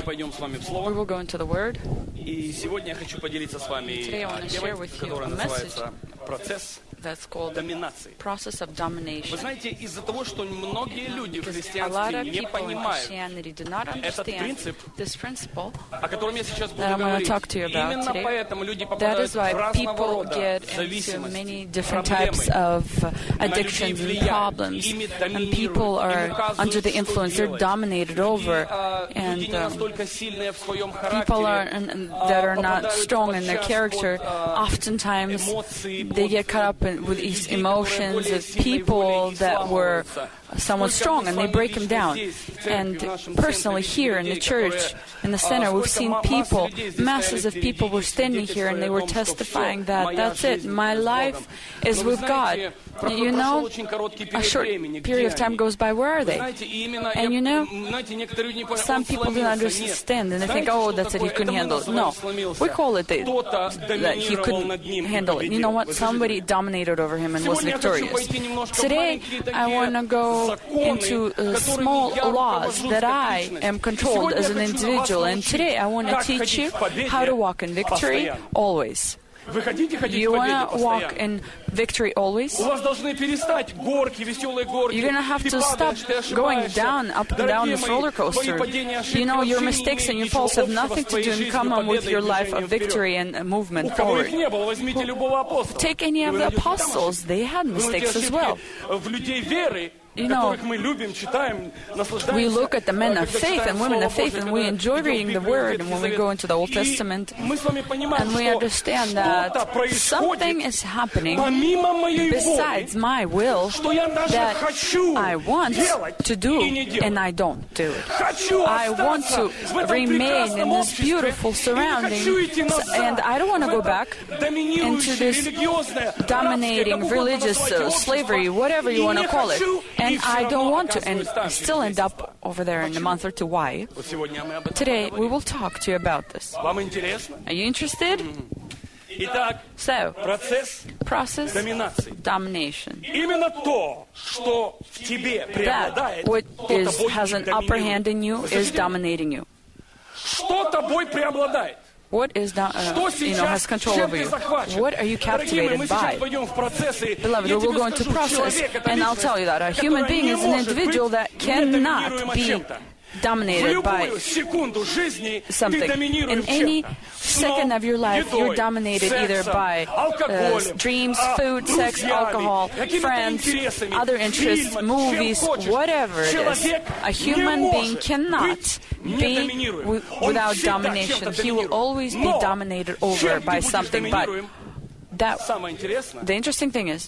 пойдем с вами в We Слово. will go into the Word. И сегодня я хочу поделиться с вами Today I wanna share темой, with you которая a называется «Процесс That's called доминации». process of Вы domination. знаете, из-за того, что многие люди в A lot христианстве of не people in понимают, Christianity do not этот understand принцип, this principle. о котором я сейчас буду that I'm gonna говорить, talk to you about именно today. поэтому люди That попадают is в why разного people рода get into зависимости, many different проблемы. types of На addictions людей and влияют, problems, ими and people доминируют, им are указывают, under the что influence. They're делать. dominated over, Люди не and настолько сильные в своем people are характере, that are not попадают strong in their подчас character. под Oftentimes, эмоции, they get caught up with these emotions of people that were somewhat strong, and they break them down. And personally, here in the church, in the center, we've seen people, masses of people were standing here, and they were testifying that that's it, my life is with God. You know, a short period of time goes by, where are they? And you know, some people don't understand, and they think, oh, that's it, he couldn't handle it. No, we call it that he couldn't handle it. You know what? Somebody dominated over him and was victorious. Today, I want to go into small laws that I am controlled as an individual, and today I want to teach you how to walk in victory always. You want to walk in victory always? You're going to have to stop going down, up and down this roller coaster. You know, your mistakes and your faults have nothing to do in common with your life of victory and movement forward. Take any of the apostles, they had mistakes as well. You know, we look at the men of faith and women of faith, and we enjoy reading the Word, and when we go into the Old Testament, and we understand that something is happening besides my will that I want to do, and I don't do it. I want to remain in this beautiful surrounding, and I don't want to go back into this dominating religious slavery, whatever you want to call it. And I don't want to, and still end up over there in a month or two. Why? Today, we will talk to you about this. Are you interested? So, process domination. That what has an upper hand in you is dominating you. What is has control over you? What are you captivated by? Beloved, we will go into process, and I'll tell you that a human being is an individual that cannot be dominated by something. In any second of your life, you're dominated either by dreams, food, sex, alcohol, friends, other interests, movies, whatever it is. A human being cannot be without domination. He will always be dominated over by something. But the interesting thing is,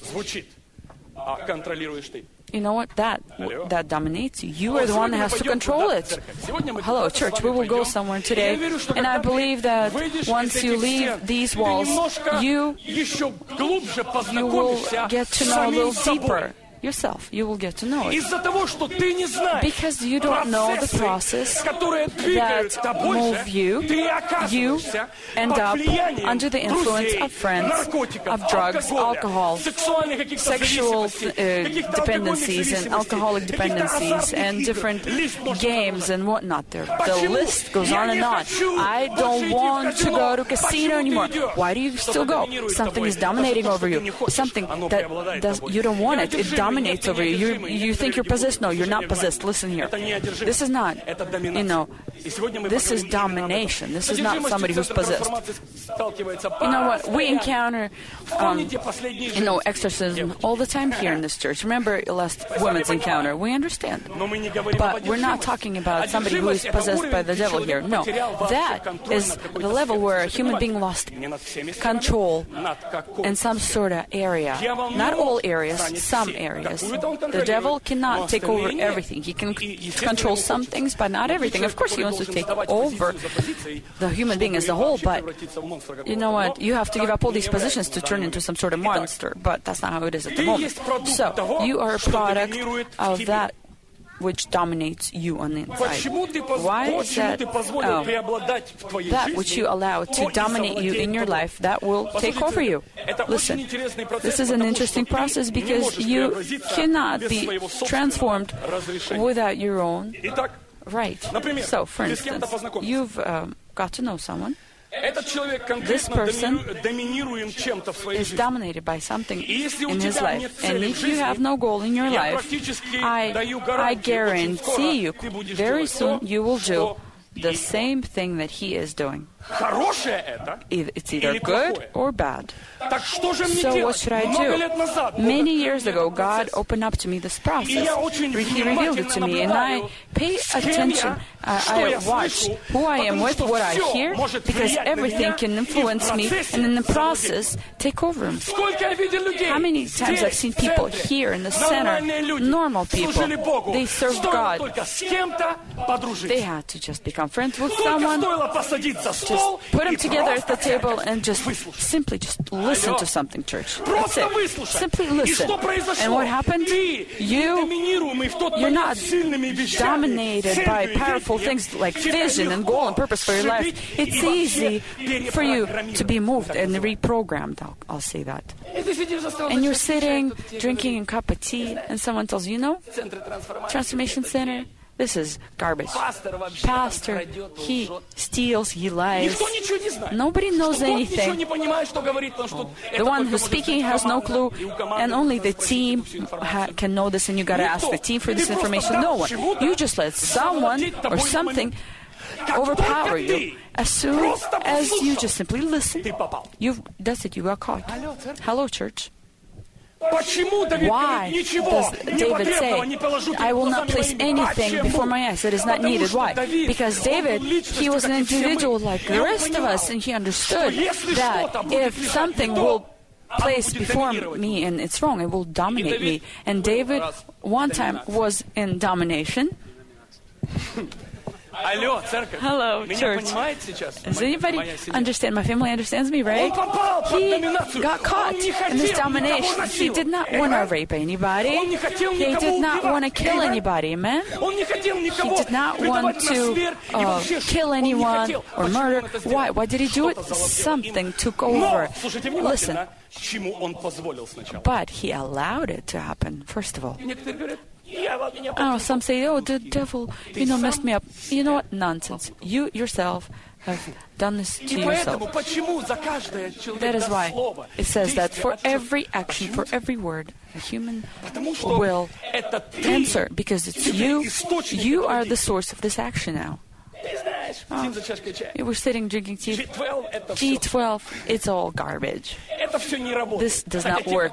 you know what? That dominates you. You are the one that has to control it. Hello, church. We will go somewhere today. And I believe that once you leave these walls, you will get to know a little deeper yourself. You will get to know it. Because you don't know the process that move you, you end up under the influence of friends, of drugs, alcohol, sexual dependencies and alcoholic dependencies and different games and whatnot. The list goes on and on. I don't want to go to casino anymore. Why do you still go? Something is dominating over you. Something that you don't want it. It dominates over you. You think you're possessed? No, you're not possessed. Listen here. This is not, this is domination. This is not somebody who's possessed. You know what? We encounter, exorcism all the time here in this church. Remember last women's encounter. We understand. But we're not talking about somebody who is possessed by the devil here. No. That is the level where a human being lost control in some sort of area. Not all areas, some areas. The devil cannot take over everything. He can control some things, but not everything. Of course, he wants to take over the human being as a whole, but you know what? You have to give up all these positions to turn into some sort of monster, but that's not how it is at the moment. So, you are a product of that which dominates you on the inside. Why is that? That which you allow to dominate you in your life, that will take over you. Listen, this is an interesting process because you cannot be transformed without your own Right. So, for instance, you've got to know someone. This person is dominated by something in his life. And if you have no goal in your life, I guarantee you, very soon you will do the same thing that he is doing. It's either good or bad. So what should I do? Many years ago, God opened up to me this process. He revealed it to me, and I pay attention. I watch who I am with, what I hear, because everything can influence me, and in the process, take over me. How many times I've seen people here in the center, normal people, they served God. They had to just become friends with someone, just put them together at the table and just simply just listen to something, church. That's it. Simply listen. And what happened? You're not dominated by powerful things like vision and goal and purpose for your life. It's easy for you to be moved and reprogrammed, I'll say that. And you're sitting, drinking a cup of tea, and someone tells you, Transformation Center, this is garbage. Pastor, he steals, he lies. Nobody knows anything. The one who's speaking has no clue, and only the team can know this, and you got to ask the team for this information. No one. You just let someone or something overpower you. As soon as you just simply listen, that's it, you got caught. Hello, church. Why does David say, I will not place anything before my eyes that is not needed? Why? Because David, he was an individual like the rest of us, and he understood that if something will place before me and it's wrong, it will dominate me. And David, one time, was in domination. Hello, church. Does anybody understand? My family understands me, right? He got caught in this domination. He did not want to rape anybody. He did not want to kill anybody, amen? He did not want to kill anyone or murder. Why? Why did he do it? Something took over. Listen. But he allowed it to happen, first of all. Some say, the devil, messed me up. You know what? Nonsense. You yourself have done this to yourself. That is why it says that for every action, for every word, a human will answer, because it's you. You are the source of this action now. You were sitting drinking tea. G12, it's all garbage. This does not work.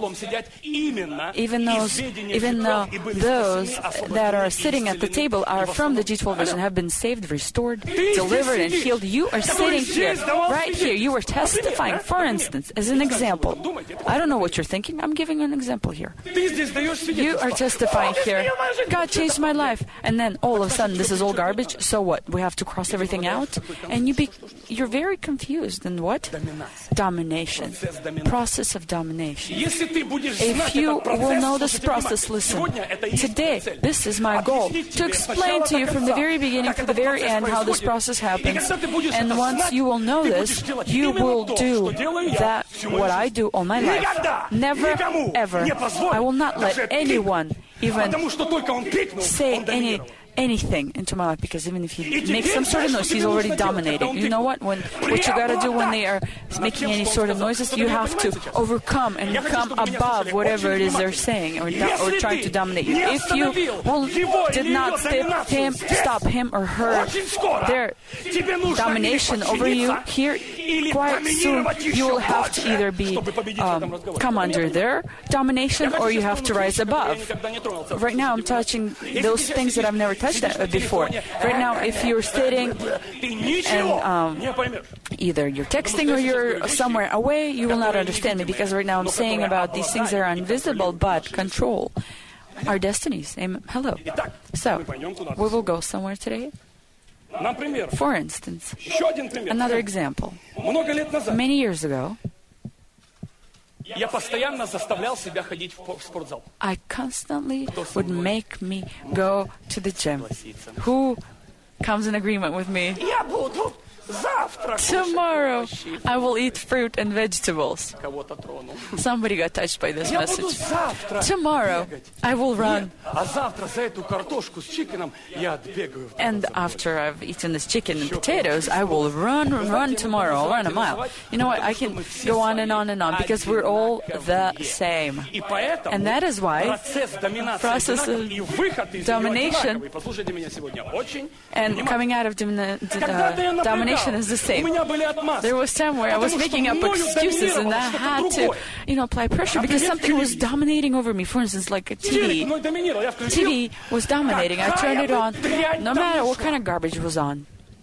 Even though those that are sitting at the table are from the G12 version, have been saved, restored, delivered, and healed. You are sitting here, right here. You are testifying, for instance, as an example. I don't know what you're thinking. I'm giving an example here. You are testifying here. God changed my life. And then all of a sudden, this is all garbage. So what? We have to cross everything out? And you're very confused. And what? Domination. Process of domination. If you will know this process, listen. Today, this is my goal, to explain to you from the very beginning to the very end how this process happens. And once you will know this, you will do that, what I do all my life. Never, ever. I will not let anyone even say anything into my life, because even if he makes some sort of noise, he's already dominating. You know what? What you got to do when they are making any sort of noises, you have to overcome and come above whatever it is they're saying or trying to dominate you. If you did not stop him or her, their domination over you here, quite soon you will have to either come under their domination, or you have to rise above. Right now I'm touching those things that I've never touched before. Right now, if you're sitting and either you're texting or you're somewhere away, you will not understand me, because right now I'm saying about these things that are invisible but control our destinies. Hello. So, we will go somewhere today. For instance, another example. Many years ago, I constantly would make me go to the gym. Who comes in agreement with me? Tomorrow I will eat fruit and vegetables. Кого-то тронул. Somebody got touched by this Я буду message. завтра Tomorrow бегать. I will run. А завтра за эту картошку с чикеном я отбегаю. And after I've eaten this chicken and potatoes, I will run tomorrow. I'll run a mile. You know what? I can go on and on and on because we're all the same. И поэтому And that is why процесс доминации process одинаковый, of и выход из domination него одинаковый. Послушайте меня сегодня очень and внимательно. coming out of Когда-то я domination напрягал, is the у same. меня были отмазки. There was time where I was Потому что making up мною excuses and I доминировало had что-то to, другое. apply pressure because something was dominating over me. For instance, like a Телек TV. мной доминировал, я включил. TV was dominating. I turned it on, no matter what kind of garbage was on.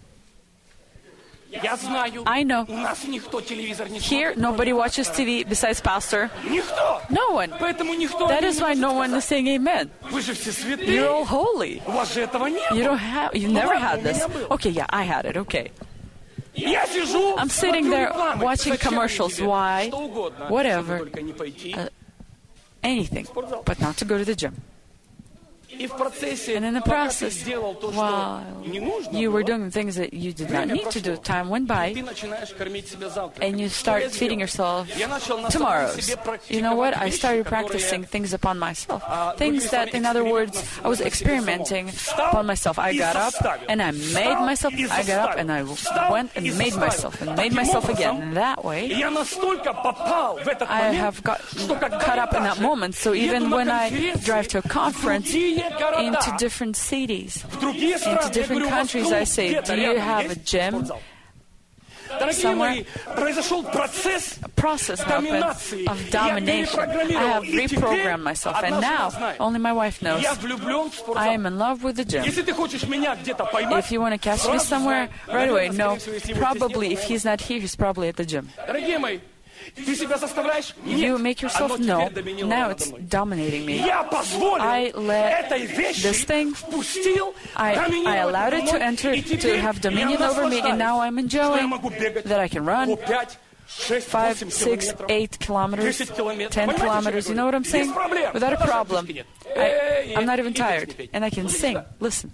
Я знаю, I know. у нас никто телевизор не Here, смотрит. nobody watches TV besides Pastor. Никто. No one. Поэтому никто That не is why может no one is сказать. saying amen. Вы же все You're святые. all holy. У вас же этого не You было. don't have. You never had this. Okay, yeah, I had it. Okay. Я сижу, I'm sitting смотрю there рекламы. watching Зачем commercials. тебе? Why? Что угодно. Whatever. Чтобы только не пойти. Anything, but not to go to the gym. И в процессе, And in the пока ты process, сделал то, что while не нужно you were было, doing things that you did not время need to do, прошло. time went ты by, начинаешь кормить себя завтраком. and you Что я start feeding сделал? yourself Я начал на самом tomorrows. себе You know what? I практиковать started вещи, practicing которые, things upon myself. другими Things that, словами, in other words, эксперимент I was на себе experimenting самом. upon myself. I И got up заставил. and I made myself. И I got up and I заставил. went and И made заставил. myself and made Таким myself образом, again. And that way, я настолько попал в этот I момент, have got что когда caught я up in that даже moment. So еду even на when I конференции drive to a в conference другие города, into different cities, в другие страны, into different я говорю, у вас countries, клуб I say, где-то do you рядом have a есть gym? спортзал? Дорогие somewhere? мои, произошел процесс process happened доминации. of Я domination. I перепрограммировал. have И теперь reprogrammed myself, and одна now жена знает. only my wife knows. Я влюблен в I спортзал. am in love with the gym. Если ты хочешь меня где-то поймать, If you want to catch me сразу somewhere, знай, right away, наверное, no. скорее всего, если его здесь Probably, нет, if he's not here, he's probably at the gym. Дорогие мои, ты себя заставляешь? You Нет. make yourself Оно know. теперь доминировало Now надо it's мной. dominating me. Я позволил I let этой вещи, this thing, впустил, I доминировать allowed надо it to мной, enter, и to теперь have я dominion over me, and now I'm наслаждаюсь, что я enjoying могу бегать that I can run по 5, 6, 5, 8 6, километров, 8 kilometers, 10 километров. 10 Понимаете, kilometers. что You я know what I'm говорю? saying? Без проблем. Without a Даже problem. отлички нет. I'm not even И tired, песни петь. and I can Слушай sing. сюда. Listen.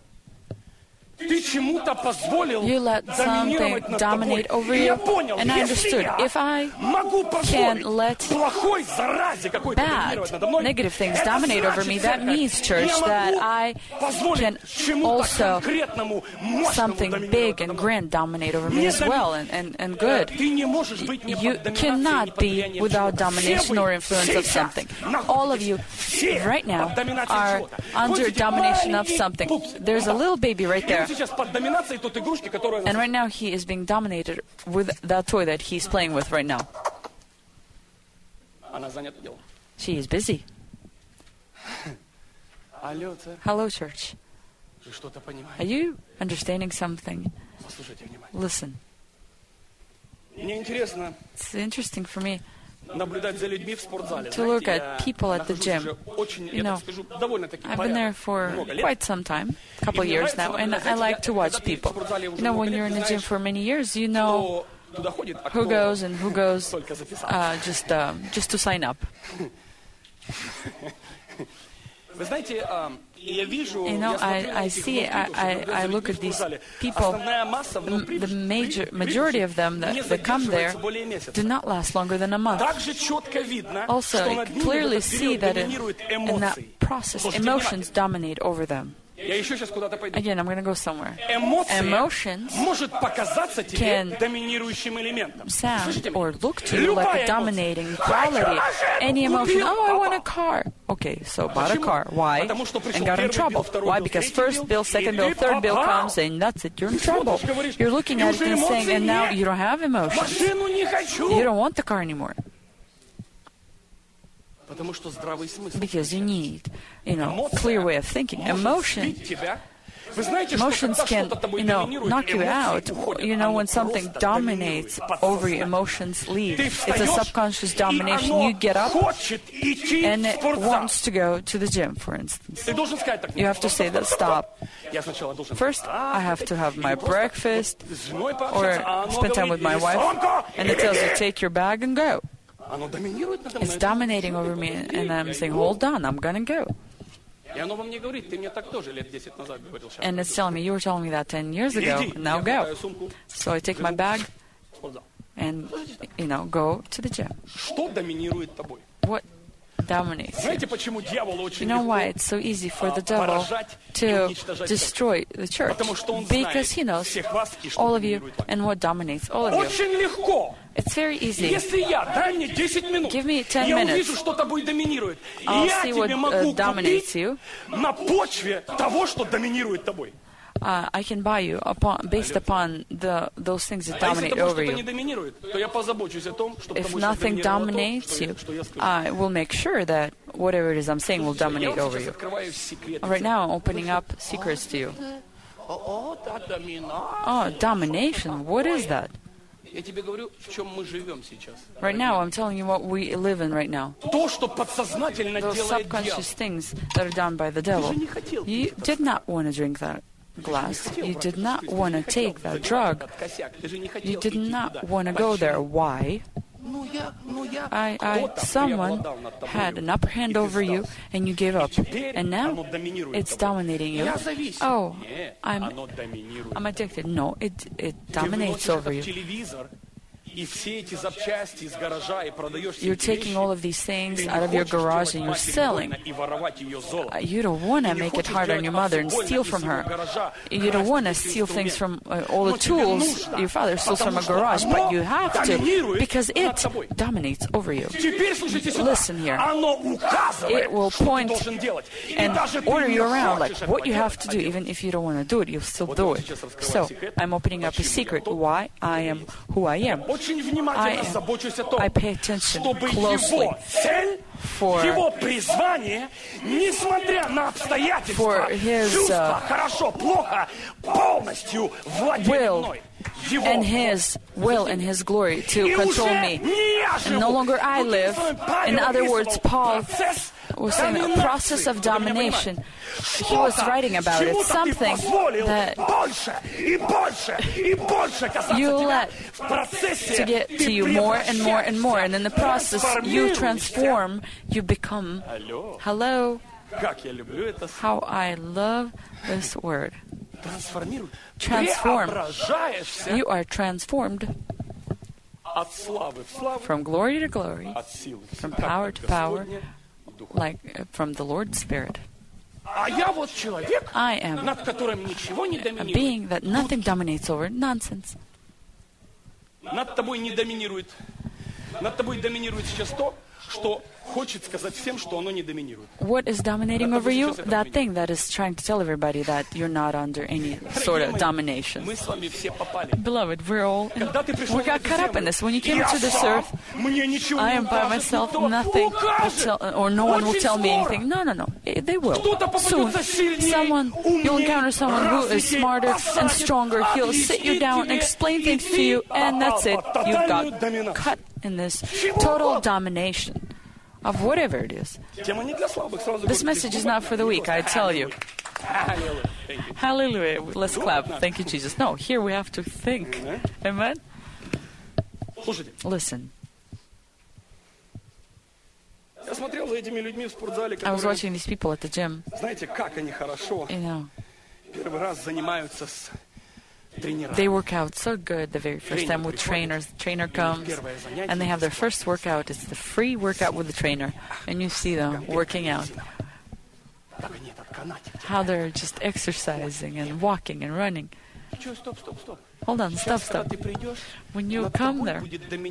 Ты чему-то позволил You let доминировать something над dominate тобой. over И я you, понял, and I если understood. я If I могу позволить let плохой заразе какой-то bad, доминировать надо мной, negative things это dominate over me, значит, that means, church, я that могу I позволить can чему-то also конкретному, мощному something доминировать big надо and мной. grand dominate over me Не as well, and good. Ты не можешь быть не You под доминацией, не cannot под be влиянием without чего-то. domination Все вы or influence of сейчас something. All of you все right now под доминацией are чего-то. under Помните, domination of маленький something. пупс. There's a little baby right И он there, сейчас под доминацией той игрушки, которую and right now he is being dominated with that toy that he's playing with right now. она занята делом. She is busy. Алло, царь, Hello, church. вы что-то Are понимаете? you understanding something? Послушайте внимательно. Listen. Мне интересно It's interesting for me наблюдать за людьми в спортзале. to look Знаете, at people at the нахожусь gym. уже очень, You я know, так скажу, довольно-таки I've been there порядок, for много лет. quite some time, a couple years now, and I like to watch people. You know, when you're in the gym for many years, you know Кто туда ходит, а who кто goes and who goes только записался. just to sign up. Вы знаете, я вижу, You know, я смотрю на I этих see, молодых девушек, I наблюдаю look за at людьми в these спортзале. people. Основная масса внутри, The majority of them that come there более месяца. do not last longer than a month. Также четко видно, Also, что you над ними clearly в этот see период that доминируют in that эмоции. process, Слушайте emotions внимательно. dominate over them. Я еще сейчас куда-то пойду. Again, I'm going to go somewhere. Эмоция Emotions может показаться тебе can доминирующим элементом. sound Слышите меня? or look to you like a dominating quality. Any emotion, oh, I want a car. Okay, so bought a car. Why? Потому что пришел And got in первый trouble. bill, второй Why? bill, Because третий first bill, bill, second и bill, ты third bill попал. comes, and that's it. You're in Ты trouble. смотришь, говоришь, You're looking и at уже it and saying, эмоций and now нет. you don't have emotions. Машину не хочу. You don't want the car anymore Потому что здравый смысл. because you need, Эмоция clear way of thinking. может Emotion. сбить тебя. Вы знаете, что Emotions когда can, что-то тобой доминирует, knock you out. эмоции уходят. You know, Оно when something просто dominates доминирует, over you, подсознательно. emotions leave. Ты It's a встаешь, subconscious и domination. оно You get up, хочет идти and в it спортзал. wants to go to the gym, for instance. Ты должен сказать так. You have to say that, stop. Я сначала должен First, I have to have my или просто breakfast с женой or пообщаться, а оно spend time говорит, with my «Иди, wife, Сонька, and it tells you, take your bag and go. Оно доминирует надо мной. It's dominating over me, and I'm saying, hold on, I'm gonna go. And it's telling me, you were telling me that 10 years ago, now go. So I take my bag and, go to the gym. What dominates you? You know why it's so easy for the devil to destroy the church? Because he knows all of you and what dominates all of you. It's very easy. Give me 10 minutes. I'll see what dominates you. I can buy you based upon those things that dominate over you. If nothing dominates you, I will make sure that whatever it is I'm saying will dominate over you. Right now, I'm opening up secrets to you. Oh, domination. What is that? Right now, I'm telling you what we live in right now. Those subconscious things that are done by the devil. You did not want to drink that glass. You did not want to take that drug. You did not want to go there. Why? Someone had an upper hand over you and you gave up. And now it's dominating you. Oh, I'm addicted. No, it dominates over you. You're taking all of these things out of your garage and you're selling. You don't want to make it hard on your mother and steal from her. You don't want to steal things from all the tools your father steals from a garage, but you have to because it dominates over you. Listen here. It will point and order you around like what you have to do. Even if you don't want to do it, you'll still do it. So I'm opening up a secret why I am who I am. I pay attention closely for his will and his will and his glory to control me. And no longer I live. In other words, Paul was saying a process of domination. He was writing about it, something that you let to get to you more and more and more. And in the process, you transform, you become. Hello. How I love this word. Transform. You are transformed from glory to glory, from power to power, like from the Lord's Spirit. I am a being that nothing dominates over. Nonsense. Над тобой не доминирует. Над тобой доминирует сейчас то, что хочет сказать всем, что оно не доминирует. What is dominating over you? That thing that is trying to tell everybody that you're not under any sort of domination. Мы с вами все попали. Beloved, we got caught up in this. When you came to this earth, I am by myself, nothing will tell, or no one will tell me anything. No. They will. Soon, you'll encounter someone who is smarter and stronger. He'll sit you down and explain things to you, and that's it. You got cut in this total domination of whatever it is. This message is not for the weak, I tell you. Hallelujah. Let's clap. Thank you, Jesus. No, here we have to think. Amen? Listen. I was watching these people at the gym. You know, they work out so good the very first time with trainers. The trainer comes and they have their first workout. It's the free workout with the trainer. And you see them working out. How they're just exercising and walking and running. Hold on, stop. When you come there,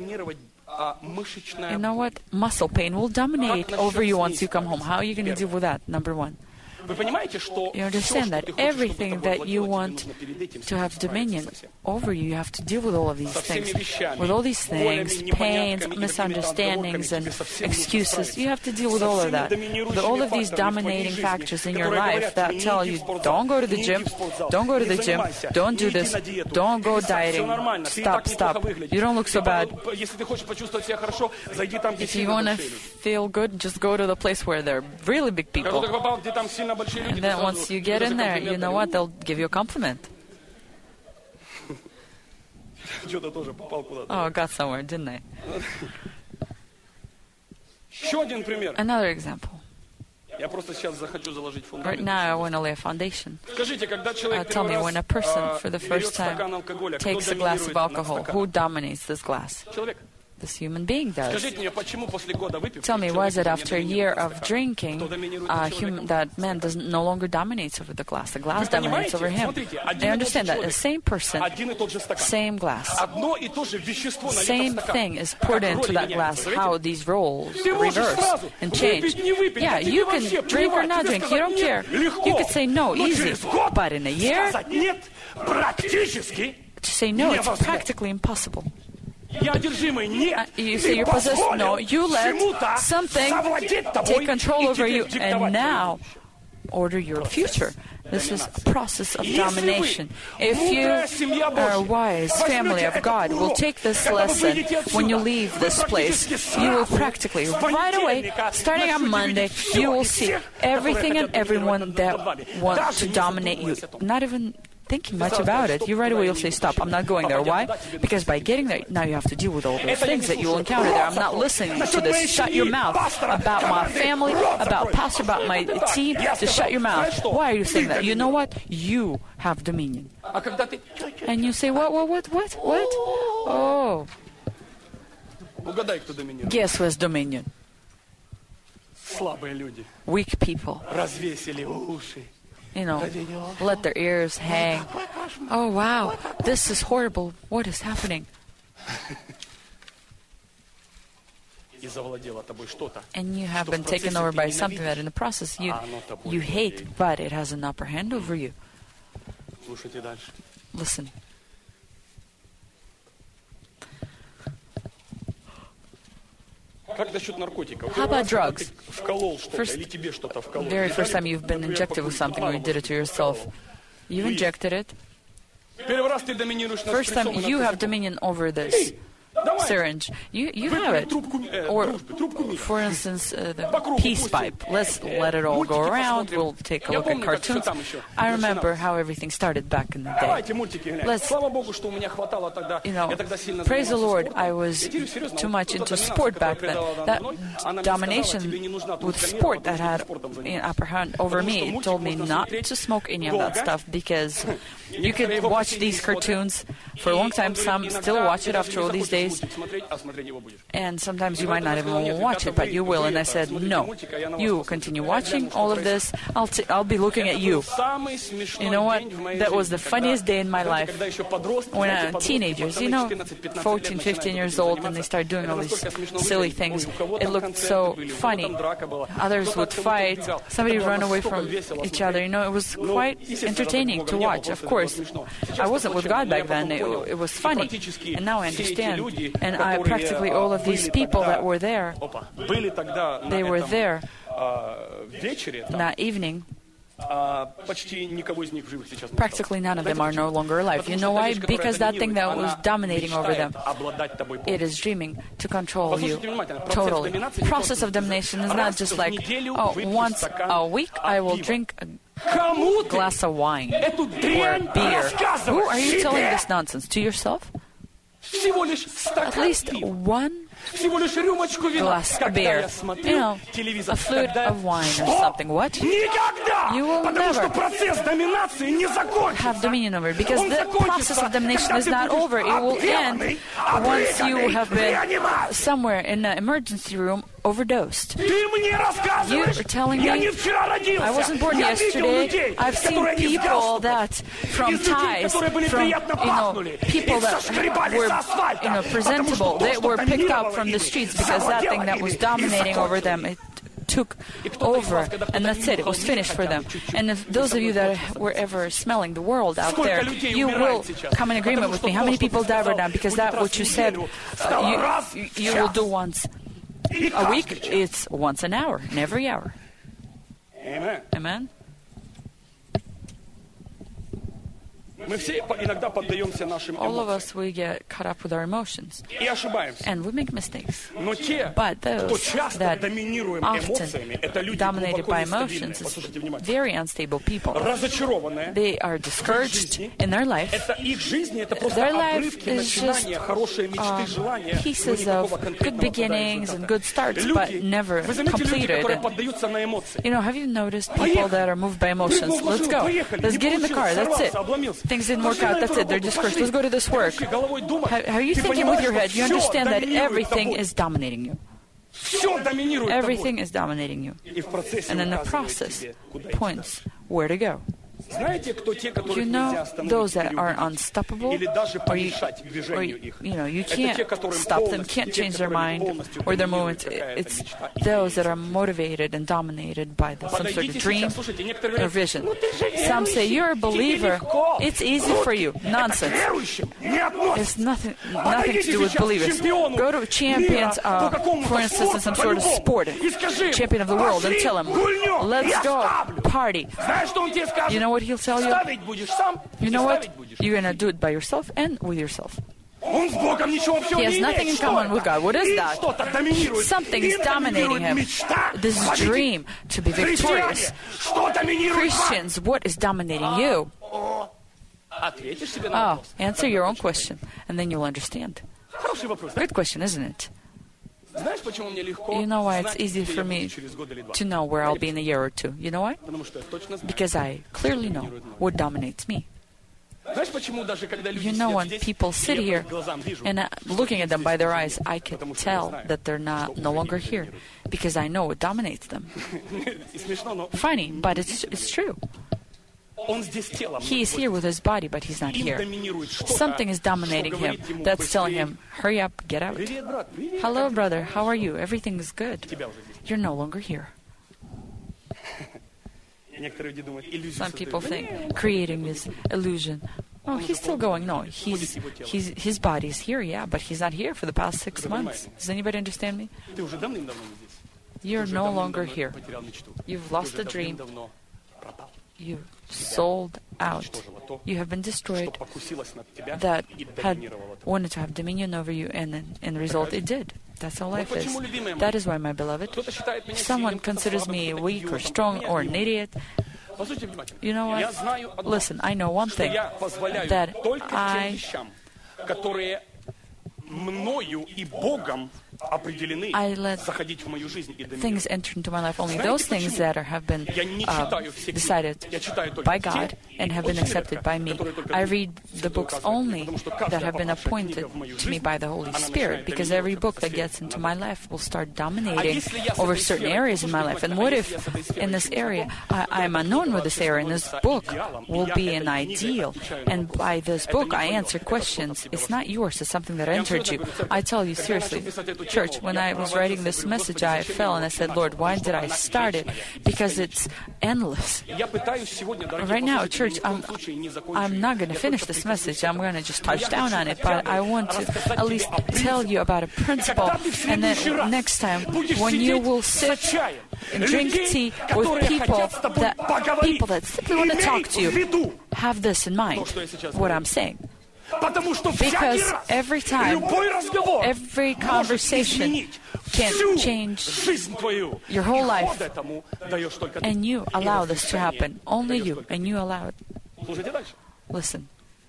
you know what? Muscle pain will dominate over you once you come home. How are you going to deal with that? Number one. You understand that everything that you want to have dominion over you have to deal with all of these things. With all these things, pains, misunderstandings, and excuses, you have to deal with all of that. With all of these dominating factors in your life that tell you, don't go to the gym, don't go to the gym, don't do this, don't go dieting, stop. You don't look so bad. If you want to feel good, just go to the place where there are really big people. And then once you get in there, you know what? They'll give you a compliment. Oh, I got somewhere, didn't I? Another example. Я просто сейчас захочу заложить Right фундамент. now, I want to lay a foundation. Скажите, когда человек Tell me, первый when a раз person for the берет first time стакан алкоголя, кто takes a glass of доминирует над alcohol, стаканом? who dominates this glass? Человек. This human being does. Скажите мне, почему после года выпивки Tell me, why is it человек after a не year доминирует of над стаканом? drinking, Кто доминирует над человеком? that man no longer dominates over the glass? The glass Вы dominates понимаете? over him. Смотрите, I один и тот же understand that. The человек, same person, один и тот же стакан. same glass. Одно и то же вещество налито в Same стакан. thing is Как poured into роли that меняются, glass, заметили? how these roles Ты можешь reverse сразу and change. выпить, не выпить, Yeah, да тебе you can вообще drink or плевать, not тебе drink, you don't сказать care. нет, легко. You could say no, Но easy. через год But in a year, сказать нет практически to say no, it's невозможно. practically impossible. Я одержимый, нет, You ты say you're possessed. No, позволил you let чему-то something завладеть тобой take control и over теперь you диктовать and твою now жизнь. order your future. This is a process of Если domination. вы, If мудрая семья you are a Божья, wise family of возьмете God, этот will урок, take this когда вы lesson выйдете отсюда, when you leave вы this place. практически You will сразу practically, с right away, понедельника starting on начнете Monday, видеть всё you will и see всех, everything которые and хотят everyone доминировать that над вами. want Даже to не dominate you. задумываясь о том. Not even thinking much about it. You right away will say, stop, I'm not going there. Why? Because by getting there, now you have to deal with all those things that you will encounter there. I'm not listening to this. Shut your mouth about my family, about pastor, about my team. Just shut your mouth. Why are you saying that? You know what? You have dominion. А когда ты... And you say, what? Oh, Угадай, кто доминирует. guess who has dominion? Слабые люди Weak people. развесили уши. You know, let their ears hang. Oh, wow, this is horrible. What is happening? И завладело тобой что-то. And you have been taken over by something that in the process you hate, but it has an upper hand over you. Слушайте дальше. Listen. Как насчет наркотиков? How about drugs? Ты вколол что-то, First- или тебе что-то вколол? Very first time you've been injected with something or you did it to yourself. You've injected it. Первый раз ты доминируешь над First time шприцом и над you have козырьком. dominion over this Давай, syringe. You have выпей it. трубку, Or, дружбы, трубку мира. for instance, the По кругу peace пусть. pipe. Let's let it all go Мультики around. посмотрим. We'll take a Я look at помню, как всё cartoons. там еще I remember начиналось. how everything started back in the day. Давайте мультики глянем. Let's- Слава Богу, что у меня хватало тогда. You know, Я тогда сильно praise the занимался Lord, спортом. I was Я тебе серьезно, too вот much эта into доминация, sport которая back then. преодолела That надо мной, она мне domination сказала, тебе не нужна with трубка мира, sport that потому had что ты спортом an занимаешься. upper hand over Потому me, что it мультик told me можно not смотреть to smoke any of that долго. stuff because you Некоторые could его watch последние these смотрят. cartoons for a long time. Some Иногда still watch it ты after даже all не these захочешь days. мультик смотреть, а смотреть его будешь. And sometimes you might not even watch it, but you will. And I said, no, you continue watching all of this. I'll be looking at you. Самый смешной You know what? день в моей That was the жизни, funniest day in my когда- life. когда еще подростки, When знаете, teenagers, подростки, you know, 14-15 14, лет 15 years начинают old, этим and they заниматься. start doing Это all these настолько смешно silly выглядит. things. Ой, у кого It там looked концерты so были, у кого funny. там драка была. Others Кто-то would от кого-то fight, убегал. somebody Это было run away настолько from весело each смотреть. other. You know, it was Ну, quite естественно, entertaining Бога to не было, watch, of просто это было course. смешно. I Сейчас wasn't with это God очень, back но я then, потом понял, it was и funny. практически And now I все эти understand. люди, And которые, practically all of these были people тогда- that were there, Опа, были тогда на they were этом, there вечере, там, that evening. почти никого из них в живых сейчас не Practically none of them are no longer alive. You know why? Because that thing that was dominating over them, it is dreaming to control you totally. Process of domination is not just like, oh, once a week I will drink a glass of wine or beer. Who are you telling this nonsense? To yourself? Всего лишь At least стакан пива, one всего лишь рюмочку вина. glass of Когда beer, я смотрю you know, телевизор, a flute когда- of wine or Что? something. What? Никогда! You will Потому что never процесс доминации не закончится. have dominion over it, because Он the закончится, process of domination когда is ты not будешь over. It will end объемный, once you обрыганный, have been реанимат. somewhere in an emergency room overdosed. Ты мне рассказываешь, You're telling я me не вчера родился. I wasn't born Я видел yesterday. людей, I've seen которые из people галстуков, that from из людей, ties, которые были from приятно пахнули, people и that соскребались were с асфальта, потому что presentable. то, They что were picked up доминировало from the ими, streets because that thing that was завладело ими, dominating и over them, it took over, and that's it. It was finished for them. And if those of you that were ever smelling the world out there, you will come in agreement with me. How many people die right now? Because that what you said, you will do once a week. It's once an hour, and every hour. Amen. Amen. Мы все иногда поддаемся нашим All of эмоциям. us, we get caught up with our emotions. И ошибаемся. And we make mistakes. Но те, But кто those часто that доминируем эмоциями, это often люди dominated глубоко by нестабильные. emotions Послушайте is внимательно. very unstable people. Разочарованные. They are discouraged in their life. Это их жизни, это просто Their life обрывки, is начинания, just хорошие мечты, желания. но pieces никакого of good конкретного beginnings and good starts, but Люди, never вы заметили люди, которые completed. поддаются на эмоции? You know, have you noticed people that are moved by emotions? Let's go. Let's get in the car. That's it. Things didn't work out. That's it. They're discouraged. Let's go to this work. How are you thinking with your head? You understand that everything is dominating you. Everything is dominating you. And then the process points where to go. You know those that are unstoppable, or you can't stop them, can't change their mind or their movements. It's those that are motivated and dominated by some sort of dream or vision. Some say, you're a believer, it's easy for you. Nonsense. It's nothing to do with believers. Go to champions, for instance, in some sort of sport, champion of the world, and tell him, let's go, party. You know what he'll tell you? You know what? You're going to do it by yourself and with yourself. He has nothing in common with God. What is that? Something is dominating him. This dream to be victorious. Christians, what is dominating you? Oh, answer your own question, and then you'll understand. Good question, isn't it? You know why it's easy for me to know where I'll be in a year or two? You know why? Because I clearly know what dominates me. You know, when people sit here and looking at them by their eyes, I can tell that they're no longer here because I know what dominates them. Funny, but it's true. He is here with his body, but he's not here. Something is dominating him that's telling him, hurry up, get out. Hello, brother, how are you? Everything is good. You're no longer here. Some people think creating this illusion. Oh, he's still going. No, his body is here, yeah, but he's not here for the past 6 months. Does anybody understand me? You're no longer here. You've lost the dream. You sold out. You have been destroyed. That had wanted to have dominion over you, and in the result it did. That's how life is. That is why, my beloved, if someone considers me weak or strong or an idiot, you know what? Listen, I know one thing, that I let things enter into my life, only those things that have been decided by God and have been accepted by me. I read the books only that have been appointed to me by the Holy Spirit, because every book that gets into my life will start dominating over certain areas in my life. And what if in this area I'm unknown with this area, and this book will be an ideal, and by this book I answer questions? It's not yours, it's something that entered you. I tell you seriously, church, when I was writing this message, I fell and I said, Lord, why did I start it? Because it's endless. Right now, church, I'm not going to finish this message. I'm going to just touch down on it, but I want to at least tell you about a principle. And then next time, when you will sit and drink tea with people that simply want to talk to you, have this in mind, what I'm saying. Because every time, every conversation can change your whole life, and you allow this to happen. Only you, and you allow it. Listen.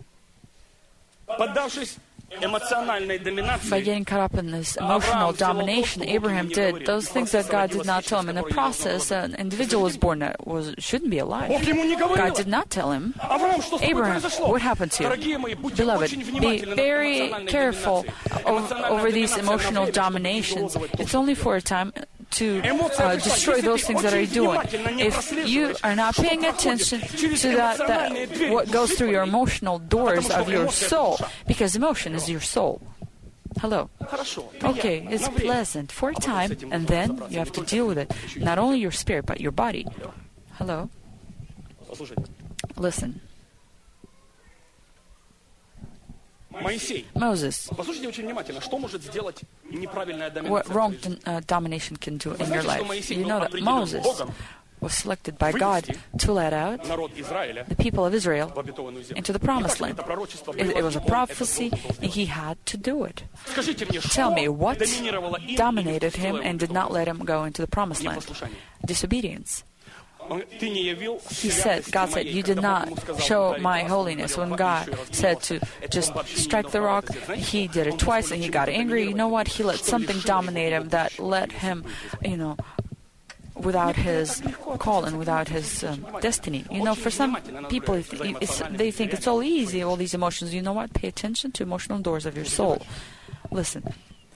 By getting caught up in this emotional domination, Abraham did those things that God did not tell him. In the process, an individual was born that shouldn't be alive. God did not tell him. Abraham, what happened to you? Beloved, be very careful over these emotional dominations. It's only for a time to destroy those things that are doing. If you are not paying attention to that what goes through your emotional doors of your soul, because emotion is your soul. Hello. Okay, it's pleasant for a time, and then you have to deal with it. Not only your spirit, but your body. Hello. Listen. Moses, what wrong domination can do in your life. You know that Moses was selected by God to let out the people of Israel into the promised land. It was a prophecy, and he had to do it. Tell me, what dominated him and did not let him go into the promised land? Disobedience. He said, God said, you did not show my holiness. When God said to just strike the rock, he did it twice and he got angry. You know what? He let something dominate him that led him, without his call and without his destiny. For some people, they think it's all easy, all these emotions. You know what? Pay attention to emotional doors of your soul. Listen.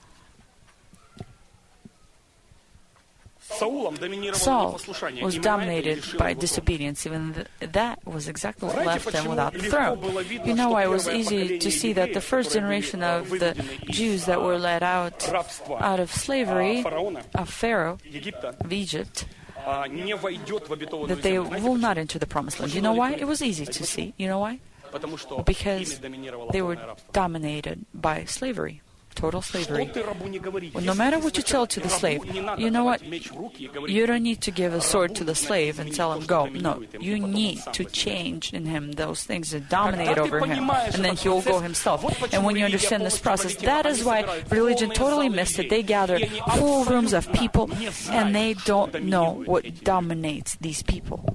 Saul was dominated by disobedience. Even that was exactly what left him without the throne. You know why it was easy to see that the first generation of the Jews that were led out of slavery, of Pharaoh, of Egypt, that they will not enter the promised land. You know why? It was easy to see. You know why? Because they were dominated by slavery. Total slavery. Well, no matter what you tell to the slave, you know what? You don't need to give a sword to the slave and tell him, go. No, you need to change in him those things that dominate over him, and then he will go himself. And when you understand this process, that is why religion totally missed it. They gather full rooms of people, and they don't know what dominates these people.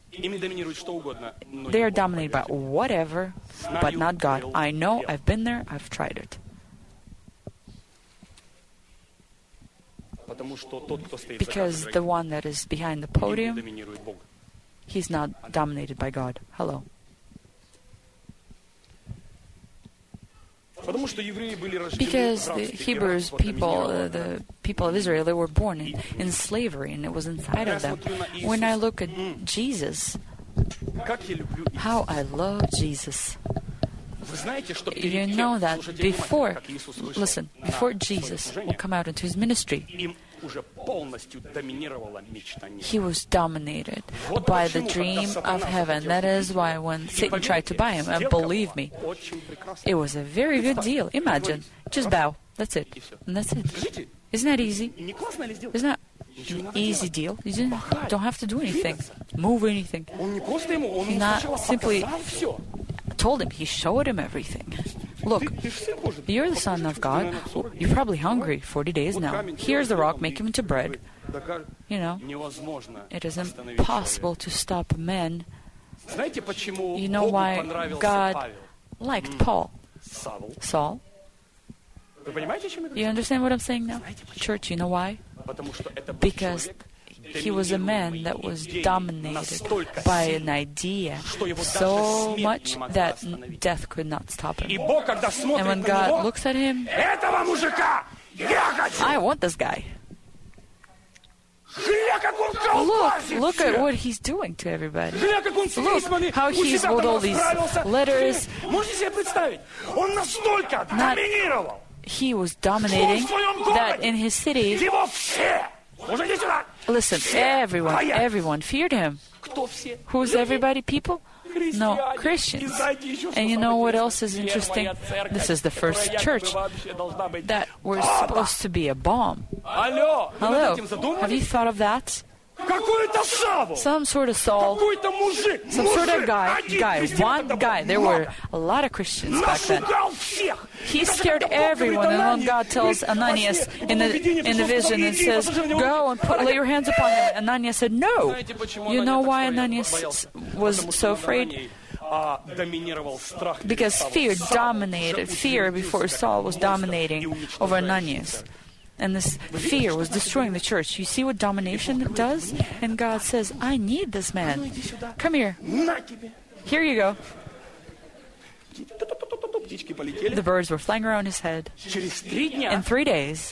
They are dominated by whatever, but not God. I know, I've been there, I've tried it. Because the one that is behind the podium, he's not dominated by God. Hello. Because the Hebrews people, the people of Israel, they were born in slavery, and it was inside of them. When I look at Jesus, how I love Jesus. You know that before Jesus will come out into his ministry, he was dominated by the dream of heaven. That is why when Satan tried to buy him, and believe me, it was a very good deal. Imagine, just bow, that's it, and that's it. Isn't that easy? Isn't that an easy deal? You don't have to do anything, move anything. He not simply told him, he showed him everything. Look, you're the Son of God. You're probably hungry 40 days now. Here's the rock, make him into bread. It is impossible to stop men. You know why God liked Paul? Saul? You understand what I'm saying now? Church, you know why? Because he was a man that was dominated by an idea so much that death could not stop him. And when God looks at him, I want this guy. Look at what he's doing to everybody. Look how he's with all these letters. He was dominating that in his city. Listen, everyone feared him. Who's everybody? People? No, Christians. And you know what else is interesting? This is the first church that was supposed to be a bomb. Hello? Have you thought of that? Some sort of Saul, some sort of guy, one guy. There were a lot of Christians back then. He scared everyone, and when God tells Ananias in the vision and says, go and lay your hands upon him, Ananias said, no. You know why Ananias was so afraid? Because fear dominated. Fear before Saul was dominating over Ananias. And this fear was destroying the church. You see what domination does? And God says, I need this man. Come here. Here you go. The birds were flying around his head. In 3 days,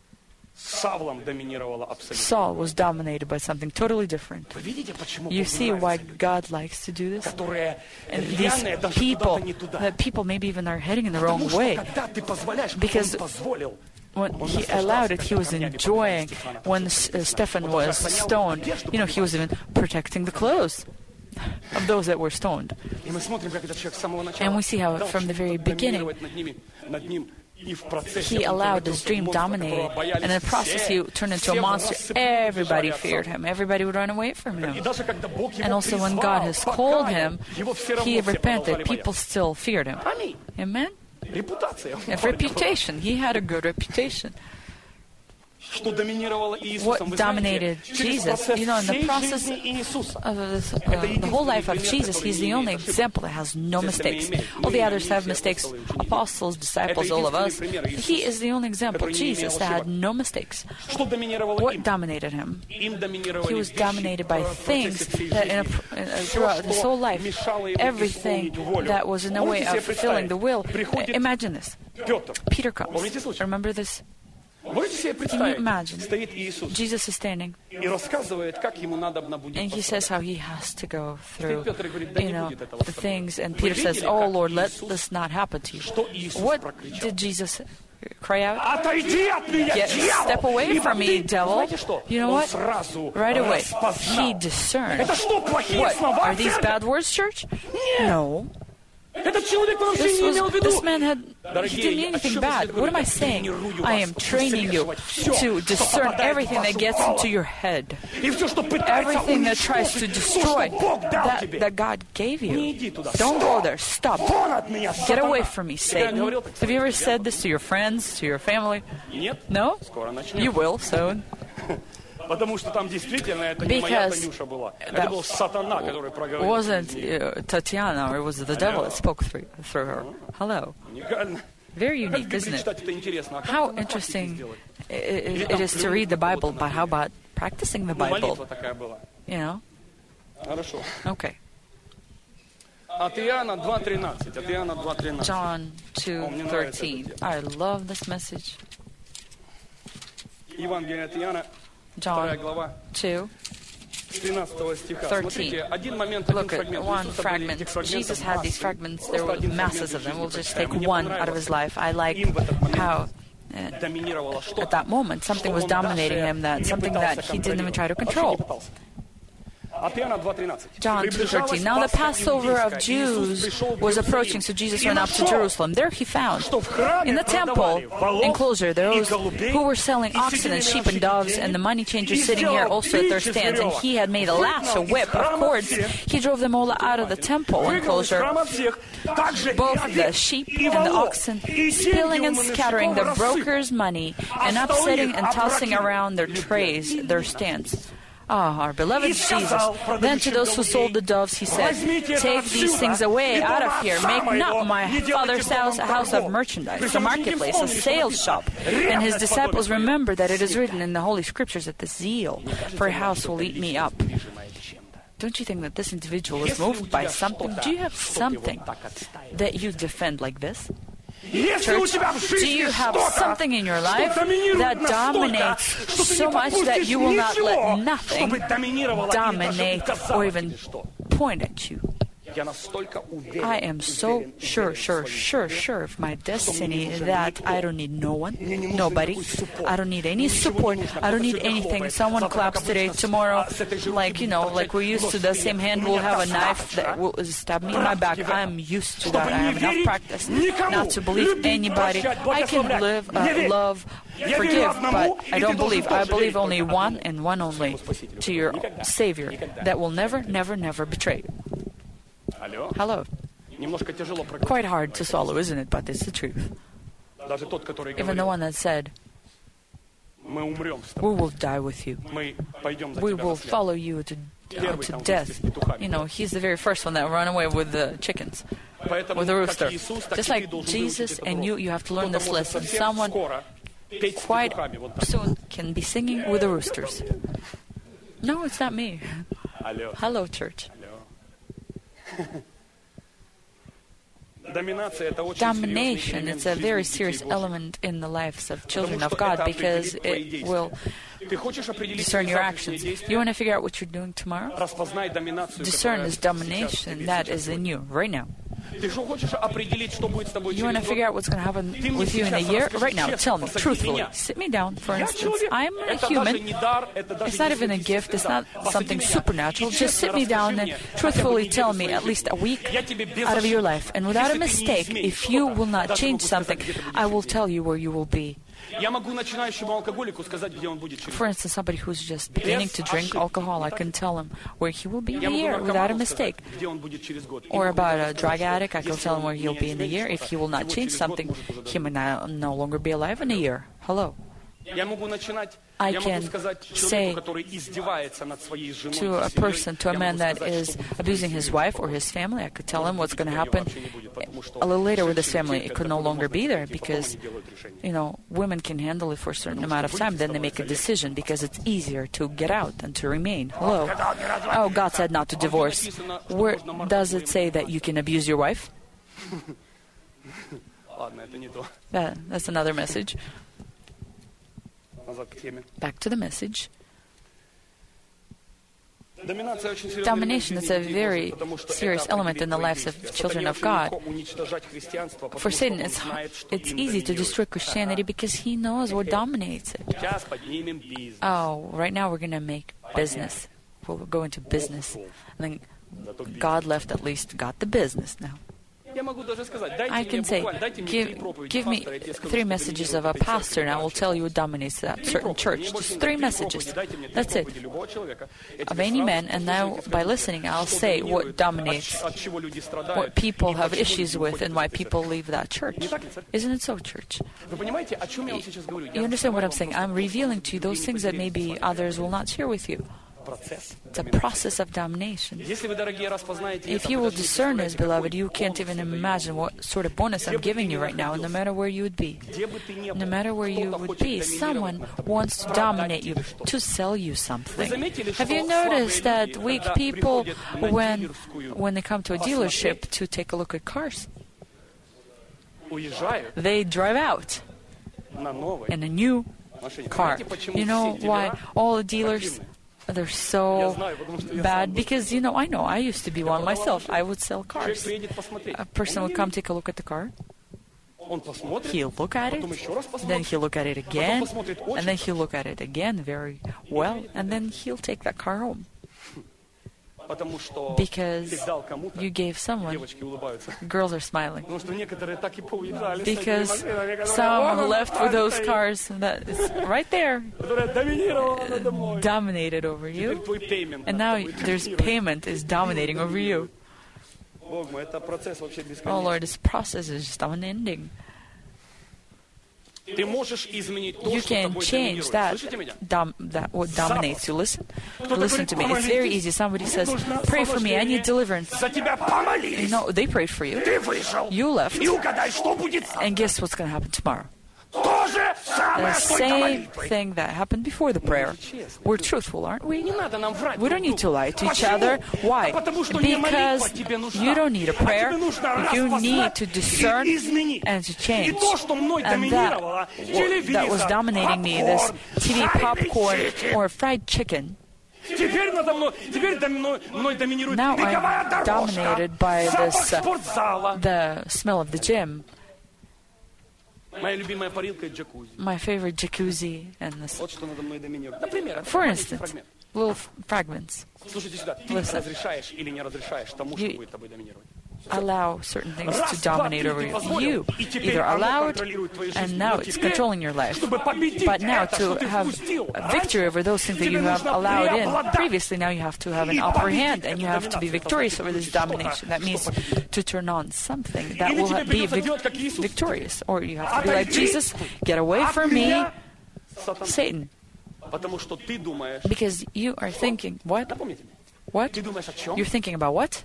Saul was dominated by something totally different. You see why God likes to do this? And these people maybe even are heading in the wrong way. Because when he allowed it, he was enjoying. When Stephen was stoned, he was even protecting the clothes of those that were stoned. And we see how from the very beginning, he allowed this dream to dominate, and in the process he turned into a monster. Everybody feared him. Everybody would run away from him. And also when God has called him, he repented. People still feared him. Amen? And reputation. He had a good reputation. What dominated Jesus? You know, in the process of the whole life of Jesus, he's the only example that has no mistakes. All the others have mistakes. Apostles, disciples, all of us. He is the only example, Jesus, that had no mistakes. What dominated him? He was dominated by things that throughout his whole life, everything that was in the way of fulfilling the will. Imagine this. Peter comes. Remember this? Can you imagine? Jesus is standing, and he says how he has to go through, the things. And Peter says, "Oh Lord, let this not happen to you." What did Jesus cry out? Step away from me, devil. You know what? Right away, he discerned. What? Are these bad words, church? No. This man he didn't mean anything bad. What am I saying? I am training you to discern everything that gets into your head. Everything that tries to destroy that God gave you. Don't go there. Stop. Get away from me, Satan. Have you ever said this to your friends, to your family? No? You will soon. Потому что там действительно это не моя Танюша была. Это был сатана, который проговорил. It wasn't Tatiana, or it was the devil that spoke through her. Hello. Very unique, isn't it? How interesting it is to read the Bible, but how about practicing the Bible? You know? Хорошо. Okay. От Иоанна 2:13. John 2:13. I love this message. Евангелие от Иоанна. John 2, 13. Look at one fragment. Jesus had these fragments. There were masses of them. We'll just take one out of his life. I like how at that moment something was dominating him, something that he didn't even try to control. John 2:13. Now the Passover of Jews was approaching, so Jesus went up to Jerusalem. There he found, in the temple enclosure, those who were selling oxen and sheep and doves, and the money changers sitting here also at their stands. And he had made a lash, a whip of cords. He drove them all out of the temple enclosure, both the sheep and the oxen, spilling and scattering the brokers' money, and upsetting and tossing around their trays, their stands. Our beloved Jesus. Then to those who sold the doves, he said, "Take these things away out of here. Make not my Father's house a house of merchandise, a marketplace, a sales shop." And his disciples remembered that it is written in the Holy Scriptures that the zeal for a house will eat me up. Don't you think that this individual is moved by something? Do you have something that you defend like this? Church, do you have something in your life that dominates so much that you will not let nothing dominate or even point at you? I am so sure of my destiny that I don't need no one, nobody. I don't need any support. I don't need anything. Someone claps today, tomorrow, like we used to, the same hand will have a knife that will stab me in my back. I'm used to that. I have enough practice not to believe anybody. I can live, love, forgive, but I don't believe. I believe only one and one only, to your Savior, that will never, never, never betray you. Hello. Quite hard to swallow, isn't it? But it's the truth. Even the one that said, "We will die with you. We will follow you to death." He's the very first one that ran away with the chickens, with the rooster. Just like Jesus and you have to learn this lesson. Someone quite soon can be singing with the roosters. No, it's not me. Hello, church. Domination is a very serious element in the lives of children of God because it will discern your actions. You want to figure out what you're doing tomorrow? Discern this domination that is in you right now. Ты что хочешь определить, что будет с тобой You want to через figure год? out what's going to happen with you in a year? Right now, tell me, truthfully. Sit me down, for instance. I'm a Это даже human. не дар, это даже It's not не even a gift. It's not something меня supernatural. и Just честно sit me down расскажи and мне truthfully хотя бы tell неделю me своей at least a жизни. week Я тебе без out of your ошибок, life. And without a если ты не mistake, изменишь if you что-то, will not даже change могу сказать, something, где ты будешь I will через tell you where you will be. день. Я могу начинающему алкоголику сказать, где он будет через For год. instance, somebody who's just beginning to drink alcohol, I can tell him where he will be in Я a могу year without a наркоману сказать, mistake. где он будет через год. И Or могу about даже a drug сказать, addict, I can если tell him он where he'll не be in a year. изменит If he will not что-то, change его через год something, может уже he may no longer be alive in a year. Hello. Я могу начинать, I я могу can сказать say человеку, который издевается над своей женой, To a и семьей, person, to a я man могу that сказать, is что будет abusing his wife or his family, I could tell him what's going to happen a little later with his family. It could no longer be there because, women can handle it for a certain amount of time. Then they make a decision because it's easier to get out than to remain. Hello. Oh, God said not to divorce. Where does it say that you can abuse your wife? Ладно, это не то. That's another message. Назад к теме. Back to the message. Доминация очень серьезный Domination элемент is a жизни very Божьей, потому что serious это element in the определит lives твои of действия. children Сатане of очень God. легко уничтожать христианство, потому For что Satan, он знает, что it's им easy to доминирует. destroy Christianity because he knows what dominates it. Сейчас поднимем бизнес. Oh, right now we're going to make business. We'll go into business. And then God left at least got the business now. Я могу даже сказать, I дайте can мне say, буквально, дайте мне 3 проповеди give me пастора, я тебе скажу, 3 что messages доминирует of a этой церкви pastor, and I will вообще. tell you what dominates that certain church. Just 3 messages. That's it. Of any man, and now by listening, I'll say what dominates, what people have issues with, and why people leave that church. Isn't it so, church? You understand what I'm saying? I'm revealing to you those things that maybe others will not share with you. It's a process of domination. If you will discern this, beloved, you can't even imagine what sort of bonus I'm giving you right now, no matter where you would be. No matter where you would be, someone wants to dominate you, to sell you something. Have you noticed that weak people, when they come to a dealership to take a look at cars, they drive out in a new car? You know why all the dealers... They're so bad because, I know, I used to be one myself. I would sell cars. A person would come take a look at the car. He'll look at it, then he'll look at it again, and then he'll look at it again very well, and then he'll take that car home. Because you gave someone, girls are smiling, because some left with those cars that is right there, dominated over you, and now there's payment is dominating over you. Oh Lord, this process is just unending. You can change that what dominates you. Listen to me. It's very easy. Somebody says, pray for me, I need deliverance. No, they prayed for you. You left. And guess what's going to happen tomorrow? The same thing that happened before the prayer. We're truthful, aren't we? We don't need to lie to each other. Why? Because you don't need a prayer. You need to discern and to change. And that was dominating me, this TV popcorn or fried chicken. Now I'm dominated by this, the smell of the gym. My favorite jacuzzi and this. For instance, little fragments. Listen. You allow certain things to dominate over you. You either allow it, and now it's controlling your life. But now to have a victory over those things that you have allowed in previously, now you have to have an upper hand, and you have to be victorious over this domination. That means to turn on something that will be victorious. Or you have to be like Jesus, get away from me, Satan. Because you are thinking, what? What? You're thinking about what?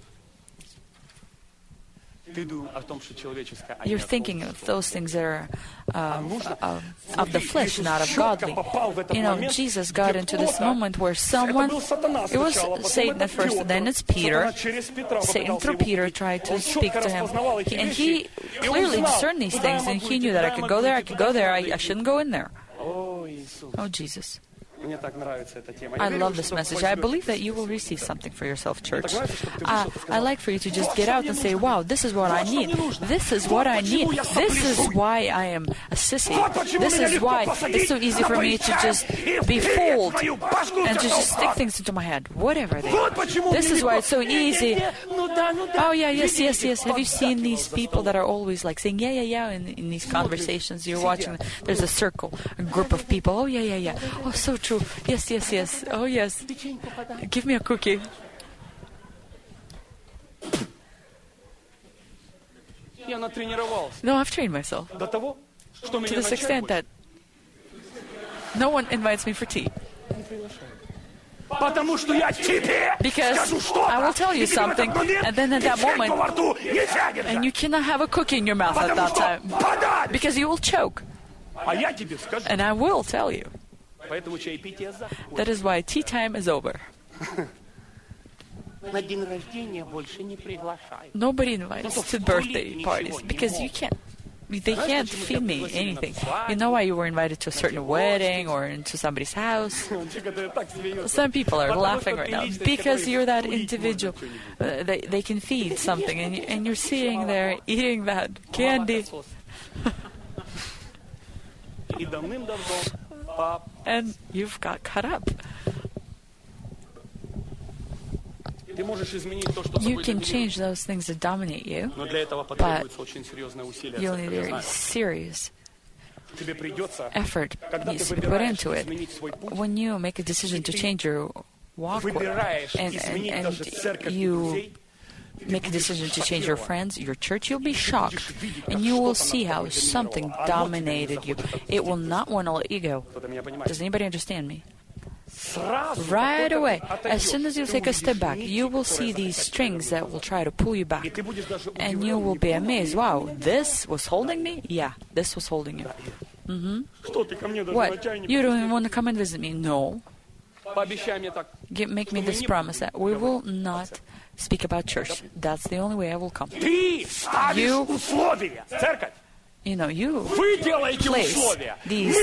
You're thinking of those things that are of the flesh, not of godly. Jesus got into this moment where someone, it was Satan at first, and then it's Peter. Satan through Peter tried to speak to him. And he clearly discerned these things, and he knew that I could go there, I shouldn't go in there. Oh, Jesus. I love this message. I believe that you will receive something for yourself, church. I like for you to just get out and say, wow, this is what I need. This is what I need. This is why I am a sissy. This is why it's so easy for me to just be fooled and to just stick things into my head, whatever they are. This is why it's so easy. Oh, yeah, yes. Have you seen these people that are always like saying, yeah, in these conversations you're watching? There's a circle, a group of people. Oh, yeah. Oh, so true. Yes. Oh, yes. Give me a cookie. No, I've trained myself to this extent that no one invites me for tea. Because I will tell you something, and then at that moment, and you cannot have a cookie in your mouth at that time, because you will choke. And I will tell you. That is why tea time is over. Nobody invites to birthday parties because they can't feed me anything. You know why you were invited to a certain wedding or into somebody's house? Some people are laughing right now because you're that individual. They can feed something, and you're sitting there eating that candy. And you've got cut up. You can change those things that dominate you, but you'll need very serious effort needs to be put into it. When you make a decision to change your walk, and you make a decision to change your friends, your church, you'll be shocked. And you will see how something dominated you. It will not want to let you go. Does anybody understand me? Right away, as soon as you take a step back, you will see these strings that will try to pull you back. And you will be amazed. Wow, this was holding me? Yeah, this was holding you. What? You don't even want to come and visit me? No. Make me this promise that we will not speak about church. That's the only way I will come. You place these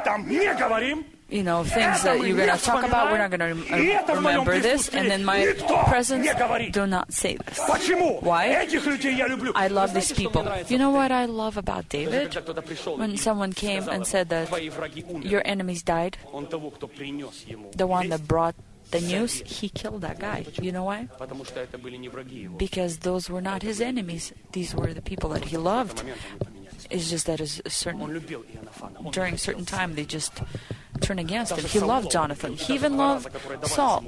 things that you're going to talk about. We're not going to remember this. And then my presence, do not say this. Why? I love these people. You know what I love about David? When someone came and said that your enemies died, the one that brought the news, he killed that guy. You know why? Because those were not his enemies. These were the people that he loved. It's just that during a certain time, they just turn against him. He loved Jonathan. He even loved Saul.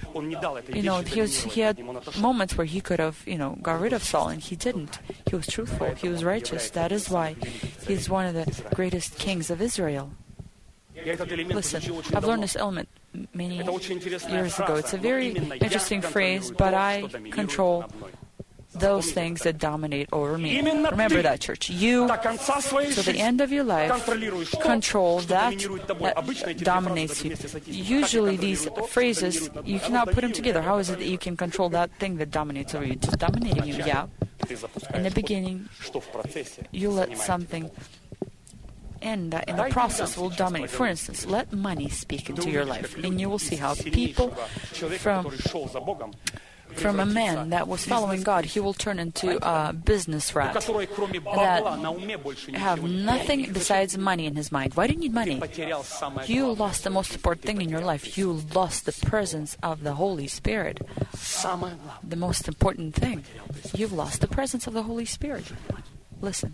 He had moments where he could have, got rid of Saul, and he didn't. He was truthful. He was righteous. That is why he's one of the greatest kings of Israel. Listen, I've learned this element many years ago. It's a very interesting phrase, but I control those things that dominate over me. Remember that, church. You, to the end of your life, control that dominates you. Usually these phrases, you cannot put them together. How is it that you can control that thing that dominates over you? Just dominating you, yeah. In the beginning, you let something in the process will dominate. For instance, let money speak into your life, and you will see how people from a man that was following God, he will turn into a business rat that have nothing besides money in his mind. Why do you need money? You lost the most important thing in your life. You lost the presence of the Holy Spirit. The most important thing. You've lost the presence of the Holy Spirit. Listen.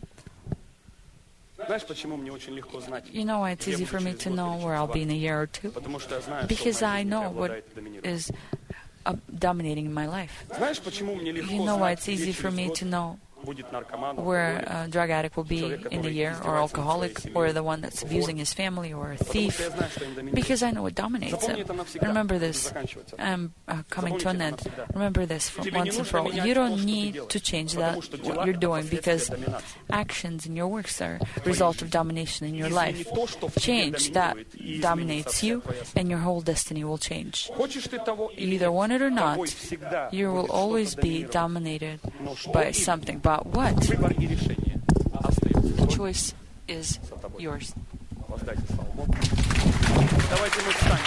You know why it's easy for me to know where I'll be in a year or two? Because I know what is dominating in my life. You know why it's easy for me to know where a drug addict will be in a year, or alcoholic, or the one that's abusing his family, or a thief? Because I know what dominates him. Remember this. I'm coming to an end. Remember this once and for all. You don't need to change that, what you're doing, because actions in your works are a result of domination in your life. Change that dominates you, and your whole destiny will change. You either want it or not, you will always be dominated by something. But what? The choice is yours. воздайте славу Богу. Давайте мы встанем.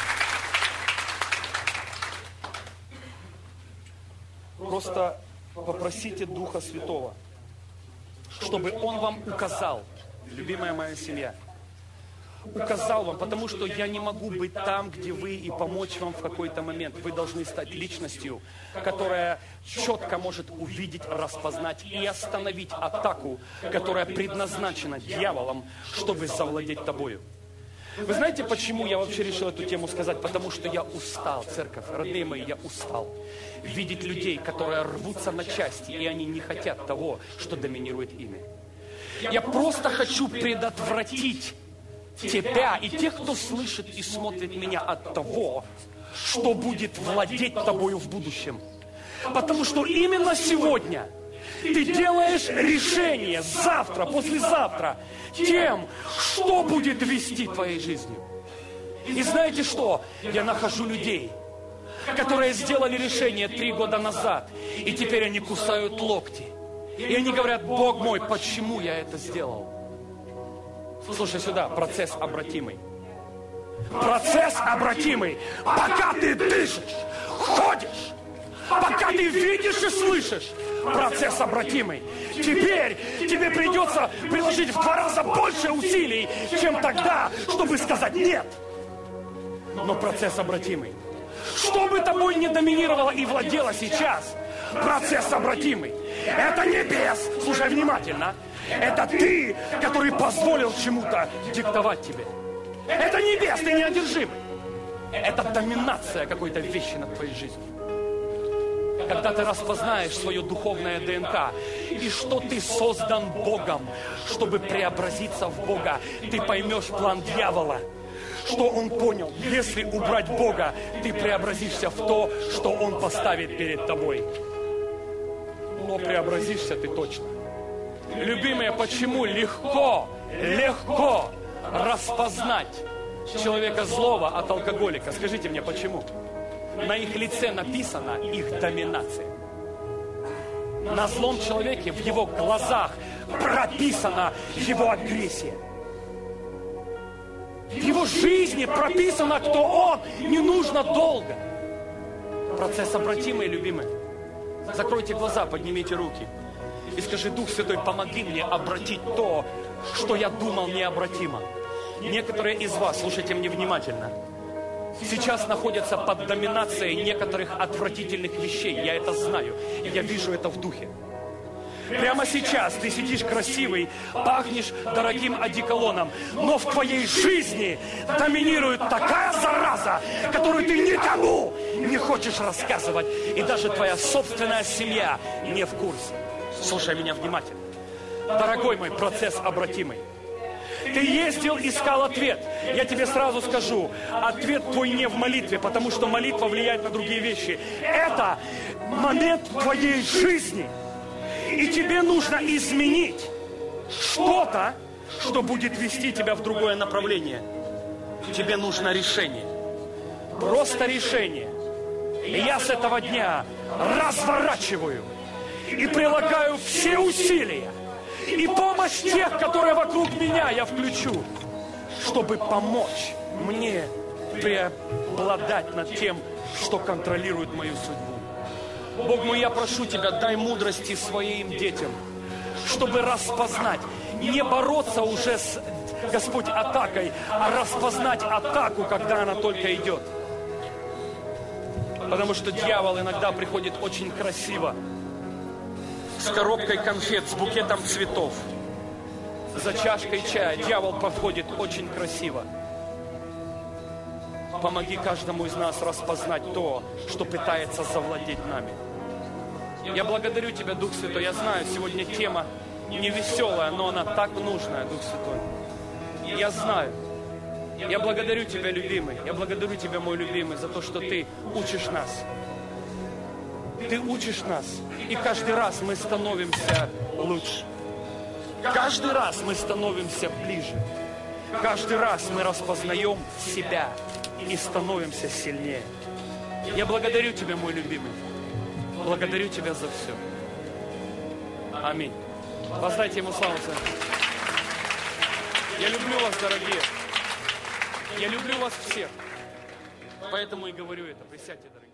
Просто попросите Духа Святого, чтобы Он вам указал, любимая моя семья, указал вам, потому что я не могу быть там, где вы, и помочь вам в какой-то момент. Вы должны стать личностью, которая четко может увидеть, распознать и остановить атаку, которая предназначена дьяволом, чтобы завладеть тобою. Вы знаете, почему я вообще решил эту тему сказать? Потому что я устал, церковь, родные мои, я устал видеть людей, которые рвутся на части, и они не хотят того, что доминирует ими. Я просто хочу предотвратить тебя и тех, кто слышит и смотрит меня, от того, что будет владеть тобою в будущем. Потому что именно сегодня ты делаешь решение завтра, послезавтра тем, что будет вести твоей жизнью. И знаете что? Я нахожу людей, которые сделали решение 3 года назад, и теперь они кусают локти. И они говорят: Бог мой, почему я это сделал? Слушай сюда, процесс обратимый. Процесс обратимый. Пока ты дышишь, ходишь, пока ты видишь и слышишь, процесс обратимый. Теперь тебе придется приложить в 2 раза больше усилий, чем тогда, чтобы сказать нет. Но процесс обратимый. Что бы тобой не доминировало и владело сейчас, процесс обратимый. Это небес. Слушай внимательно. Это ты, который позволил чему-то диктовать тебе. Это небес, ты неодержимый. Это доминация какой-то вещи над твоей жизнью. Когда ты распознаешь свое духовное ДНК и что ты создан Богом, чтобы преобразиться в Бога, ты поймешь план дьявола. Что он понял? Если убрать Бога, ты преобразишься в то, что Он поставит перед тобой. Но преобразишься ты точно. Любимые, почему легко распознать человека злого от алкоголика? Скажите мне, почему? На их лице написана их доминация. На злом человеке, в его глазах прописана его агрессия. В его жизни прописано, кто он. Не нужно долго. Процесс обратимый, любимые. Закройте глаза, поднимите руки. И скажи: Дух Святой, помоги мне обратить то, что я думал необратимо. Некоторые из вас, слушайте меня внимательно, сейчас находятся под доминацией некоторых отвратительных вещей. Я это знаю. Я вижу это в духе. Прямо сейчас ты сидишь красивый, пахнешь дорогим одеколоном, но в твоей жизни доминирует такая зараза, которую ты никому не хочешь рассказывать. И даже твоя собственная семья не в курсе. Слушай меня внимательно. Дорогой мой, процесс обратимый. Ты ездил, искал ответ. Я тебе сразу скажу, ответ твой не в молитве, потому что молитва влияет на другие вещи. Это момент твоей жизни. И тебе нужно изменить что-то, что будет вести тебя в другое направление. Тебе нужно решение. Просто решение. И я с этого дня разворачиваю и прилагаю все усилия. И помощь тех, которые вокруг меня, я включу, чтобы помочь мне преобладать над тем, что контролирует мою судьбу. Бог мой, я прошу Тебя, дай мудрости своим детям, чтобы распознать, не бороться уже с, Господь, атакой, а распознать атаку, когда она только идет. Потому что дьявол иногда приходит очень красиво, с коробкой конфет, с букетом цветов, за чашкой чая. Дьявол подходит очень красиво. Помоги каждому из нас распознать то, что пытается завладеть нами. Я благодарю Тебя, Дух Святой. Я знаю, сегодня тема не веселая, но она так нужная, Дух Святой. Я знаю. Я благодарю Тебя, любимый. Я благодарю Тебя, мой любимый, за то, что Ты учишь нас. Ты учишь нас. И каждый раз мы становимся лучше. Каждый раз мы становимся ближе. Каждый раз мы распознаем себя и становимся сильнее. Я благодарю Тебя, мой любимый. Благодарю Тебя за все. Аминь. Воздайте Ему славу. Я люблю вас, дорогие. Я люблю вас всех. Поэтому и говорю это. Присядьте, дорогие.